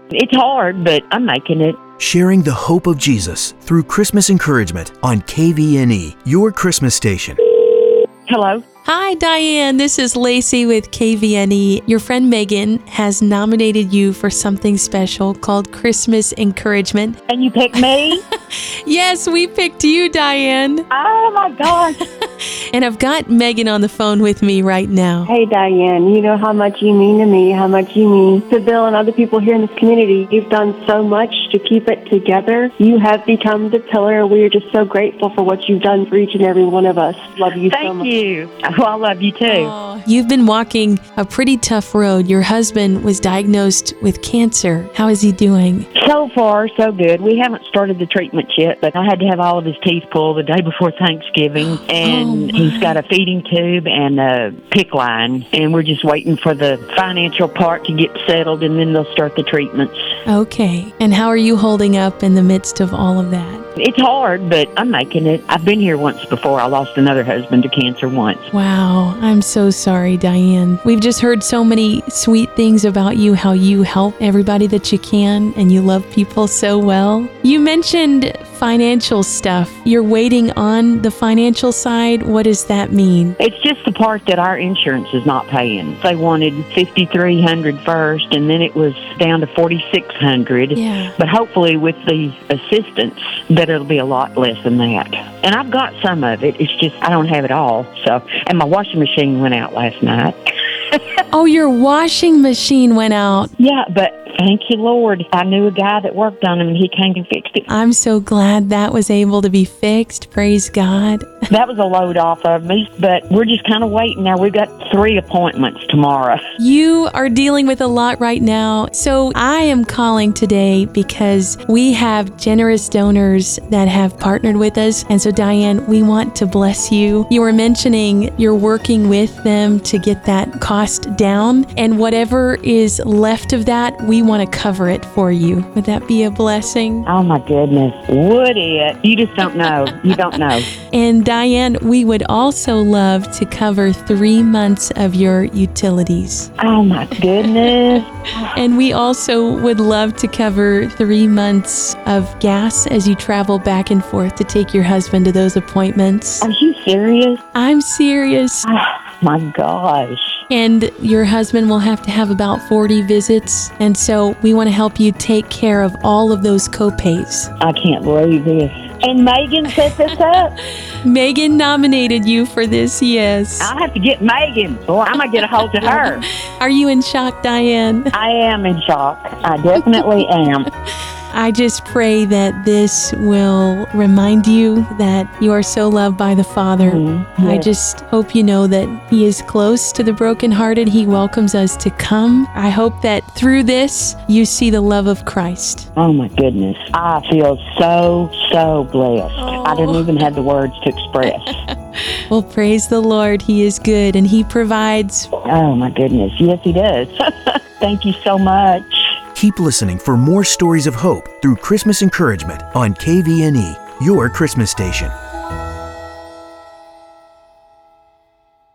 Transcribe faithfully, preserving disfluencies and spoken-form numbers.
It's hard, but I'm making it. Sharing the hope of Jesus through Christmas encouragement on K V N E, your Christmas station. Hello. Hi, Diane. This is Lacey with K V N E. Your friend Megan has nominated you for something special called Christmas Encouragement. And you picked me? Yes, we picked you, Diane. Oh, my gosh. And I've got Megan on the phone with me right now. Hey, Diane, you know how much you mean to me, how much you mean to Bill and other people here in this community. You've done so much to keep it together. You have become the pillar. We are just so grateful for what you've done for each and every one of us. Love you Thank so much. Thank you. Well, I love you, too. Oh, you've been walking a pretty tough road. Your husband was diagnosed with cancer. How is he doing? So far, so good. We haven't started the treatment yet, but I had to have all of his teeth pulled the day before Thanksgiving, and oh he's got a feeding tube and a PICC line, and we're just waiting for the financial part to get settled, and then they'll start the treatments. Okay. And how are you holding up in the midst of all of that? It's hard, but I'm making it. I've been here once before. I lost another husband to cancer once. Wow. I'm so sorry, Diane. We've just heard so many sweet things about you, how you help everybody that you can, and you love people so well. You mentioned financial stuff. You're waiting on the financial side. What does that mean? It's just the part that our insurance is not paying. They wanted five thousand three hundred dollars first, and then it was down to four thousand six hundred dollars. Yeah. But hopefully with the assistance, that it'll be a lot less than that. And I've got some of it. It's just I don't have it all. So, and my washing machine went out last night. Oh, your washing machine went out. Yeah, but thank you, Lord. I knew a guy that worked on him, and he came and fixed it. I'm so glad that was able to be fixed. Praise God. That was a load off of me, but we're just kind of waiting now. We've got three appointments tomorrow. You are dealing with a lot right now. So I am calling today because we have generous donors that have partnered with us. And so, Diane, we want to bless you. You were mentioning you're working with them to get that cost down. And whatever is left of that, we want to cover it for you. Would that be a blessing? Oh, my goodness. Would it? You just don't know. You don't know. And Diane, we would also love to cover three months of your utilities. Oh, my goodness. And we also would love to cover three months of gas as you travel back and forth to take your husband to those appointments. Are you serious? I'm serious. Oh, my gosh. And your husband will have to have about forty visits. And so we want to help you take care of all of those co-pays. I can't believe this. And Megan set this up? Megan nominated you for this, yes. I'll have to get Megan. Boy, I'm going to get a hold of her. Are you in shock, Diane? I am in shock. I definitely am. I just pray that this will remind you that you are so loved by the Father. Mm-hmm. Yes. I just hope you know that He is close to the brokenhearted. He welcomes us to come. I hope that through this, you see the love of Christ. Oh, my goodness. I feel so, so blessed. Oh. I didn't even have the words to express. Well, praise the Lord. He is good and He provides. Oh, my goodness. Yes, He does. Thank you so much. Keep listening for more stories of hope through Christmas encouragement on K V N E, your Christmas station.